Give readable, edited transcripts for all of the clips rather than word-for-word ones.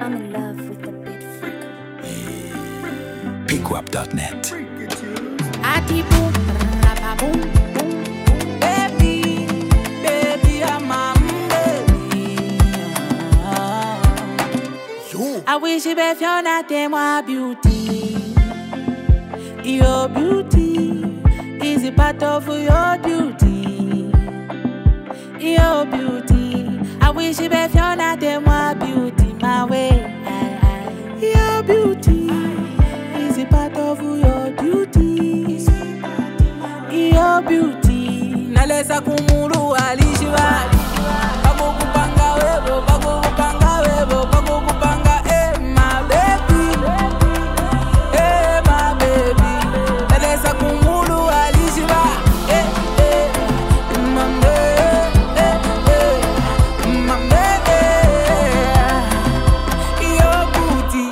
I'm in love with the bit freak. Pickwap.net. Ati boom, rapa boom, baby, baby, I'm a baby. I wish you be Fiona de moi beauty. Your beauty is a part of your duty. Your beauty, I wish you be Fiona de moi beauty, my way. Your beauty is a part of your duty. Your beauty, nalesa kumuru alishiwa. Bago kupanga webo, bago kupanga webo, bago kupanga my baby, my baby. Nalesa kumuru alishiwa, my baby, your beauty.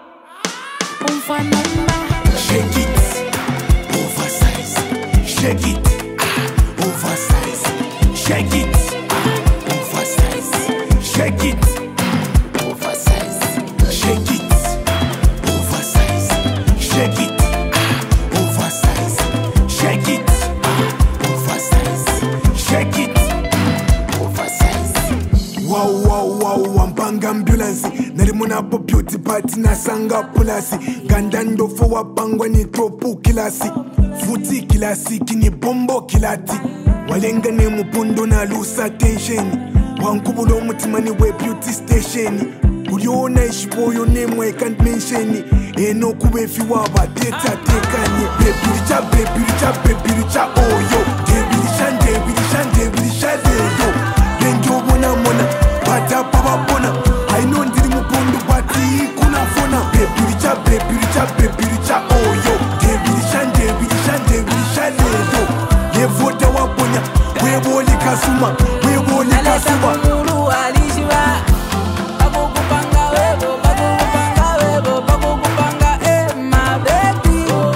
Shake it, oversize. Shake it, oversize. Shake it, oversize. Shake it, oversize. Shake it, oversize. Shake it, oversize. Shake it, oversize. Shake it, oversize. Wow, wow, wow, wampanga ambulance. Narimuna po beauty party na sanga pulasi. Gandando fo wapangwa ni topu kilasi. Futi kilasi kini bombo kilati. Walenga ne mupundo na lusa tension. Wankubulo mutimani we beauty station. Uliona ishipo name I can't mention. Eno kubefi waba data tekanye. Baby richa, baby richa, baby richa, oh yo. Baby richa, baby richa, baby richa, yo. Benjo mona mona, bata papa bona. I know ndiri mupundu bati kuna fona. Baby richa, baby richa, baby richa, oh yo. Baby richa, baby richa, baby richa, yo. Ye vote waponya, we boli kasuma, we boli kasuma. Kumuru alishiwa. Bago kupanga webo, bago kupanga webo, bago kupanga my baby,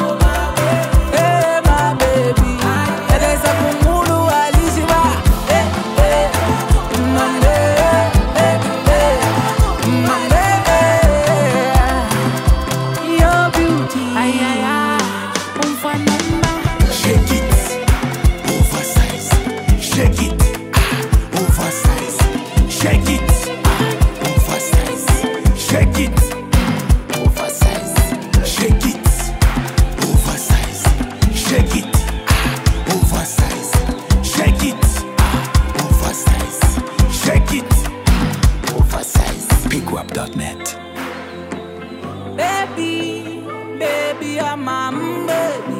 my baby. Nalesa kumuru alishiwa, my baby, your beauty. Shake it, oversize. Shake it, oversize. Shake it, oversize. Shake it, oversize. Shake it, oversize. Shake it, oversize. Shake it, oversize. Shake it, oversize. Pickwap.net. Baby, baby, I'm a baby.